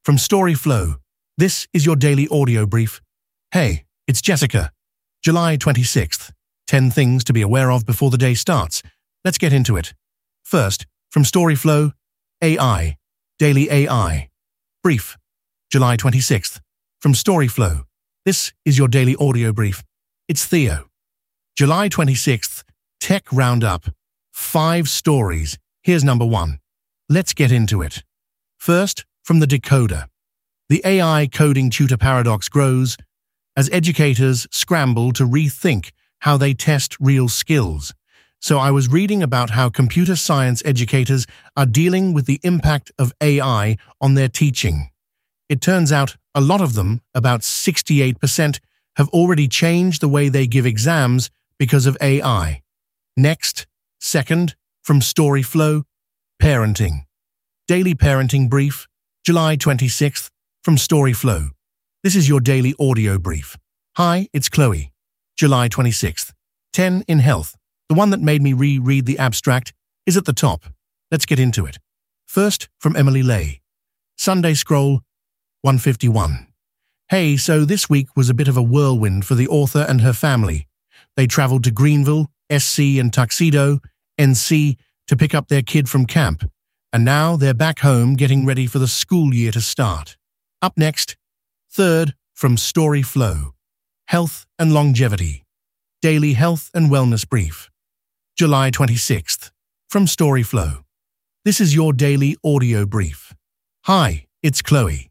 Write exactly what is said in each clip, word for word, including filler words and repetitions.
from StoryFlow. This is your daily audio brief. Hey, it's Jessica. July twenty-sixth. ten things to be aware of before the day starts. Let's get into it. First, from StoryFlow, A I. Daily A I. Brief. July twenty-sixth. From StoryFlow. This is your daily audio brief. It's Theo. July twenty-sixth. Tech Roundup. Five stories. Here's number one. Let's get into it. First, from the Decoder. The A I coding tutor paradox grows as educators scramble to rethink how they test real skills. So I was reading about how computer science educators are dealing with the impact of A I on their teaching. It turns out a lot of them, about sixty-eight percent, have already changed the way they give exams because of A I. Next, second, from StoryFlow, Parenting. Daily Parenting Brief, July twenty-sixth, from StoryFlow. This is your daily audio brief. Hi, it's Chloe. July twenty-sixth. ten in Health. The one that made me reread the abstract is at the top. Let's get into it. First, from Emily Lay. Sunday Scroll, one fifty-one. Hey, so this week was a bit of a whirlwind for the author and her family. They traveled to Greenville, S C and Tuxedo, N C, to pick up their kid from camp, and now they're back home getting ready for the school year to start. Up next, third, from StoryFlow, Health and Longevity. Daily Health and Wellness Brief. July twenty-sixth, from StoryFlow. This is your daily audio brief. Hi, it's Chloe.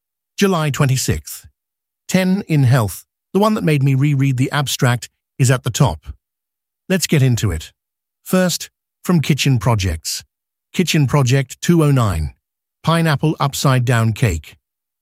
July twenty-sixth. ten in Health. The one that made me reread the abstract is at the top. Let's get into it. First, from Kitchen Projects. Kitchen Project two oh nine. Pineapple Upside Down Cake.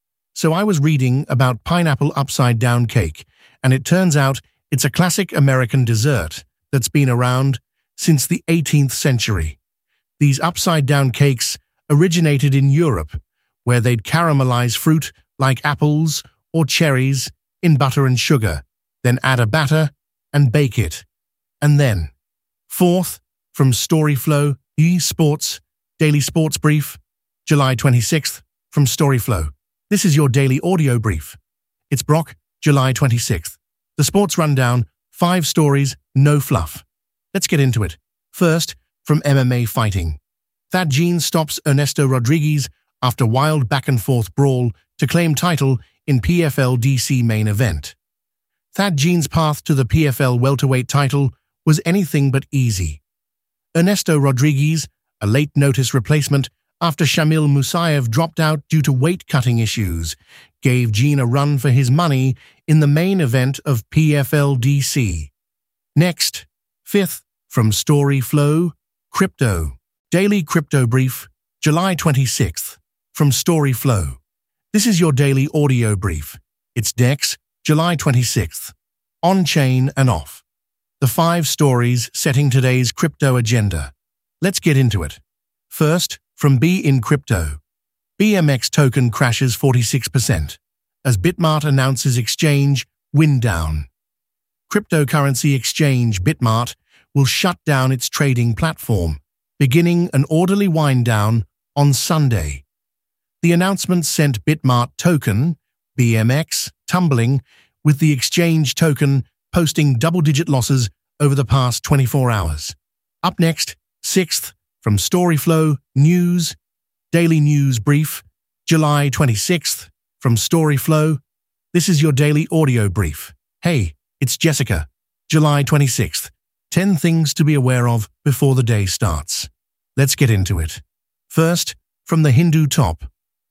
So I was reading about pineapple upside down cake, and it turns out it's a classic American dessert that's been around since the eighteenth century. These upside down cakes originated in Europe, where they'd caramelize fruit like apples or cherries in butter and sugar, then add a batter and bake it. And then, fourth, from StoryFlow, eSports, Daily Sports Brief, July twenty-sixth, from StoryFlow. This is your daily audio brief. It's Brock, July twenty-sixth. The Sports Rundown, five stories, no fluff. Let's get into it. First, from M M A Fighting. Thad Jean stops Ernesto Rodriguez after wild back-and-forth brawl to claim title in P F L D C main event. Thad Jean's path to the P F L welterweight title was anything but easy. Ernesto Rodriguez, a late-notice replacement after Shamil Musayev dropped out due to weight-cutting issues, gave Jean a run for his money in the main event of P F L D C. Next, fifth, from StoryFlow, Crypto. Daily Crypto Brief, July twenty-sixth, from StoryFlow. This is your daily audio brief. It's Dex, July twenty-sixth. On-chain and off. The five stories setting today's crypto agenda. Let's get into it. First, from B in Crypto. B M X token crashes forty-six percent as Bitmart announces exchange wind down. Cryptocurrency exchange Bitmart will shut down its trading platform, beginning an orderly wind down on Sunday. The announcement sent Bitmart token, B M X, tumbling, with the exchange token posting double-digit losses over the past twenty-four hours. Up next, sixth, from StoryFlow News, Daily News Brief, July twenty-sixth, from StoryFlow. This is your daily audio brief. Hey, it's Jessica. July twenty-sixth. ten things to be aware of before the day starts. Let's get into it. First, from the Hindu top.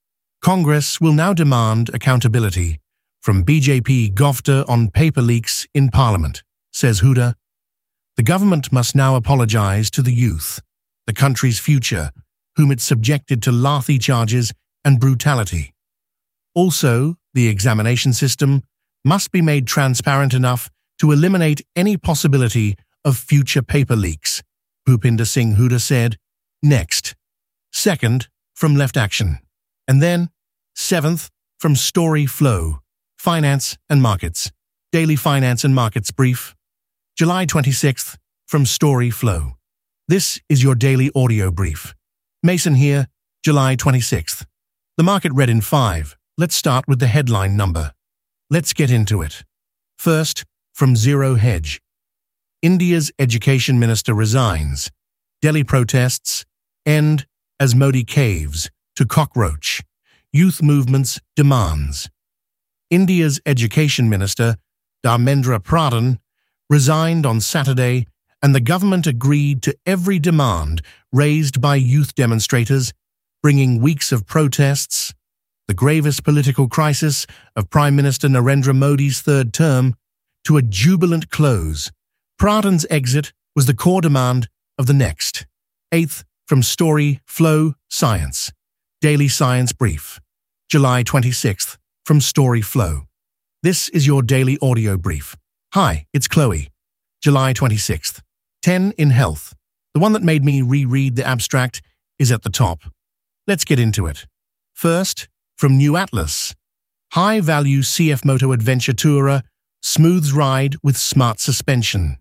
Congress will now demand accountability from B J P Gofta on paper leaks in Parliament, says Huda. The government must now apologize to the youth, the country's future, whom it subjected to lathy charges and brutality. Also, the examination system must be made transparent enough to eliminate any possibility of future paper leaks, Bhupinder Singh Huda said. Next. Second, from Left Action. And then, seventh, from StoryFlow, Finance and Markets. Daily Finance and Markets Brief, July twenty-sixth, from StoryFlow. This is your daily audio brief. Mason here, July twenty-sixth. The market read in five. Let's start with the headline number. Let's get into it. First, from Zero Hedge. India's Education Minister resigns. Delhi protests end as Modi caves to cockroach. Youth movements demands. India's Education Minister, Dharmendra Pradhan, resigned on Saturday, and the government agreed to every demand raised by youth demonstrators, bringing weeks of protests, the gravest political crisis of Prime Minister Narendra Modi's third term, to a jubilant close. Pradhan's exit was the core demand of the next. Eighth, from Story Flow Science. Daily Science Brief. July twenty-sixth, from Story Flow. This is your daily audio brief. Hi, it's Chloe. July twenty-sixth. ten in Health. The one that made me reread the abstract is at the top. Let's get into it. First, from New Atlas. High-value C F Moto adventure tourer smooths ride with smart suspension.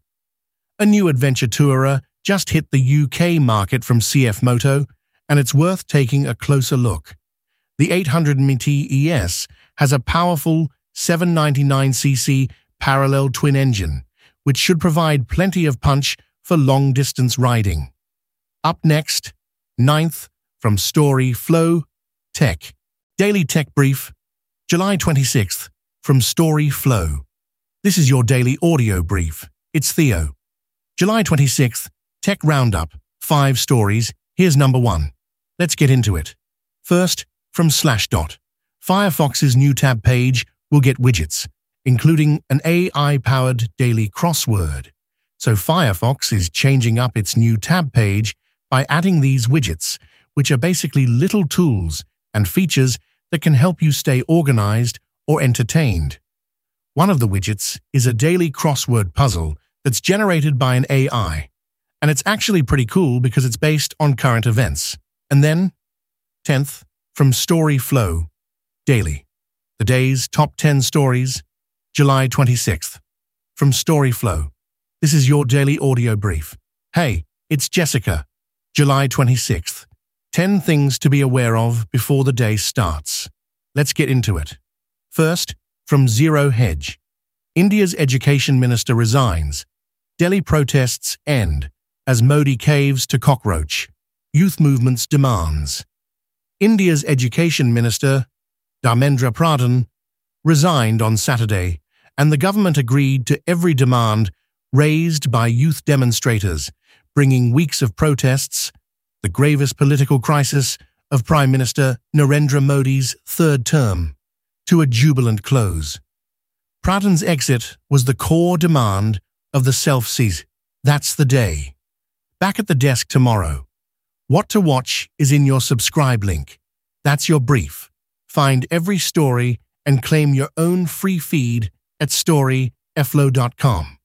A new adventure tourer just hit the U K market from C F Moto, and it's worth taking a closer look. The eight hundred M T E S has a powerful seven ninety-nine c c parallel twin engine, which should provide plenty of punch for long-distance riding. Up next, ninth, from Story Flow Tech. Daily Tech Brief, July twenty-sixth, from Story Flow. This is your daily audio brief. It's Theo. July twenty-sixth, Tech Roundup, five stories. Here's number one. Let's get into it. First, from Slashdot. Firefox's new tab page will get widgets, including an A I-powered daily crossword. So Firefox is changing up its new tab page by adding these widgets, which are basically little tools and features that can help you stay organized or entertained. One of the widgets is a daily crossword puzzle that's generated by an A I, and it's actually pretty cool because it's based on current events. And then, tenth, from Story Flow Daily. The day's top ten stories, July twenty-sixth. From Story Flow. This is your daily audio brief. Hey, it's Jessica. July twenty-sixth. ten things to be aware of before the day starts. Let's get into it. First, from Zero Hedge. India's Education Minister resigns. Delhi protests end as Modi caves to cockroach. Youth movements demands. India's Education Minister, Dharmendra Pradhan, resigned on Saturday, and the government agreed to every demand raised by youth demonstrators, bringing weeks of protests, the gravest political crisis of Prime Minister Narendra Modi's third term, to a jubilant close. Pradhan's exit was the core demand of the self-seize. That's the day. Back at the desk tomorrow. What to watch is in your subscribe link. That's your brief. Find every story and claim your own free feed at story f l o dot com.